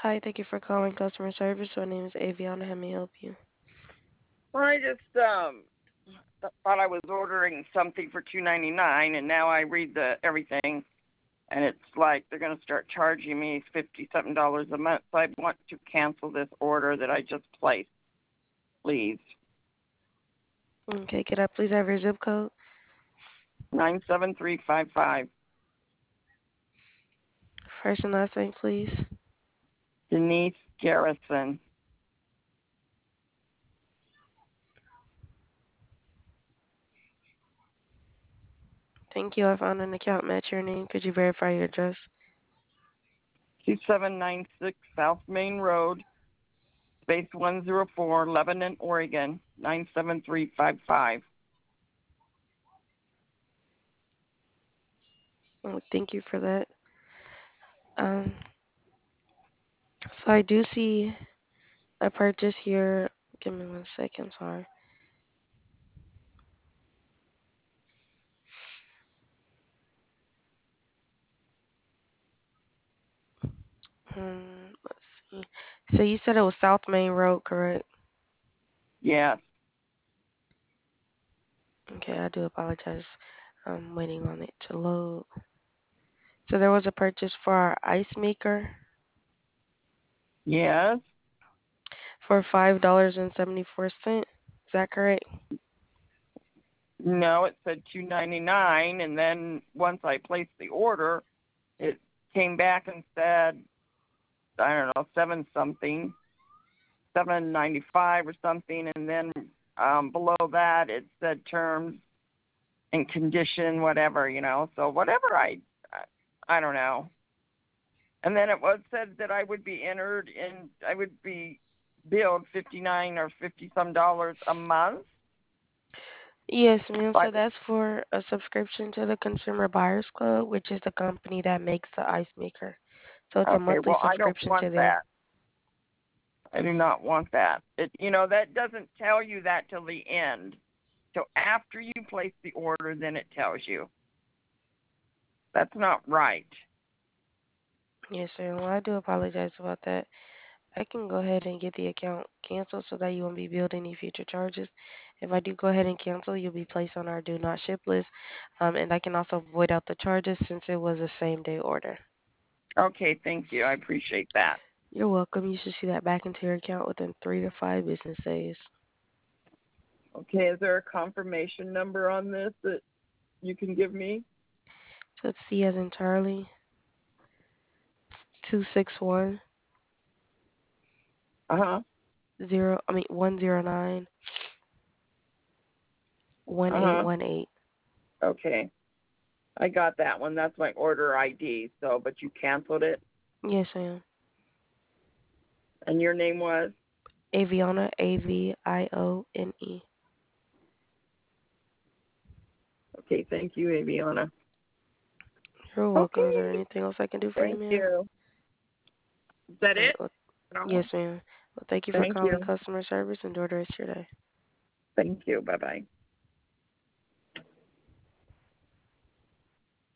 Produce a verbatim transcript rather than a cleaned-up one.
Hi, thank you for calling customer service. My name is Aviana. How may I help you? Well, I just um th- thought I was ordering something for two ninety nine, and now I read the everything, and it's like they're going to start charging me fifty something dollars a month. So I want to cancel this order that I just placed, please. Okay, could I please have your zip code? Nine seven three five five. First and last name, please. Denise Garrison. Thank you. I found an account match your name. Could you verify your address? Two seven nine six South Main Road, space one zero four, Lebanon, Oregon. Nine seven three five five. Oh, thank you for that. Um, so I do see a purchase here. Give me one second, sorry. Hmm, let's see. So you said it was South Main Road, correct? Yes. Okay, I do apologize. I'm waiting on it to load. So there was a purchase for our ice maker Yes. for five dollars and seventy four cents. Is that correct? No, it said two ninety nine, and then once I placed the order, it came back and said, I don't know, seven something, seven ninety five or something, and then um, below that it said terms and condition, whatever, you know. So whatever I, I, I don't know. And then it was said that I would be entered in, I would be billed fifty nine or fifty some dollars a month. Yes, ma'am. So But that's for a subscription to the Consumer Buyers Club, which is the company that makes the ice maker. So it's a okay, monthly well I don't subscription want to them. that. I do not want that. It, you know, that doesn't tell you that till the end. So after you place the order, then it tells you. That's not right. Yes, sir. Well, I do apologize about that. I can go ahead and get the account canceled so that you won't be billed any future charges. If I do go ahead and cancel, you'll be placed on our do not ship list. Um, and I can also void out the charges since it was a same day order. Okay, thank you. I appreciate that. You're welcome. You should see that back into your account within three to five business days. Okay, is there a confirmation number on this that you can give me? So it's C as in Charlie, two six one Uh huh. zero. I mean one zero nine one Uh eight huh. one eight. Okay, I got that one. That's my order I D. So, but you canceled it, Yes, ma'am. and your name was. Aviona, A V I O N E. Okay, thank you, Aviana. You're welcome. Is there Okay, anything else I can do for you, thank ma'am? you. Is that All right. it? Well, yes, No. ma'am. Well, thank you for Thank calling you. customer service. Enjoy the rest of your day. Thank you. Bye bye.